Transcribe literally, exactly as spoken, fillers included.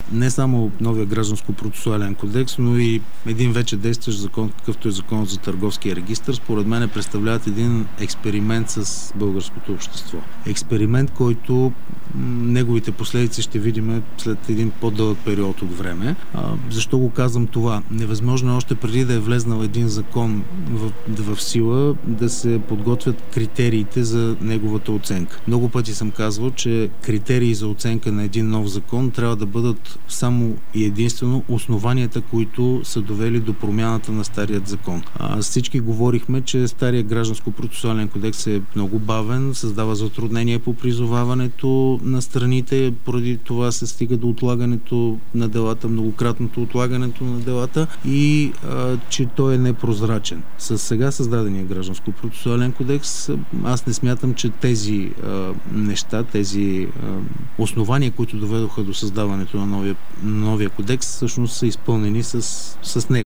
не само новия гражданско-процесуален кодекс, но и един вече действащ закон, какъвто е Законът за търговския регистър, според мен представляват един експеримент с българското общество. Експеримент, който неговите последици ще видим след един по-дълъг период от време. А, защо го казвам това? Невъзможно е още преди да е влезнал един закон в, в сила да се подготвят критериите за неговата оценка. Много пъти съм казвал, че критерии за оценка на един нов закон трябва да бъдат само и единствено основанията, които са довели до промяната на старият закон. А, всички говорихме, че стария гражданско-процесуален кодекс е много бавен, създава затруднения по призоваването на страните, поради това се стига до отлагането на делата, многократното отлагането на делата и а, че той е непрозрачен. С сега създадения гражданско-процесуален кодекс аз не смятам, че тези а, неща, тези а, основания, които доведоха до създаването на новия, новия кодекс, всъщност са изпълнени с, с него.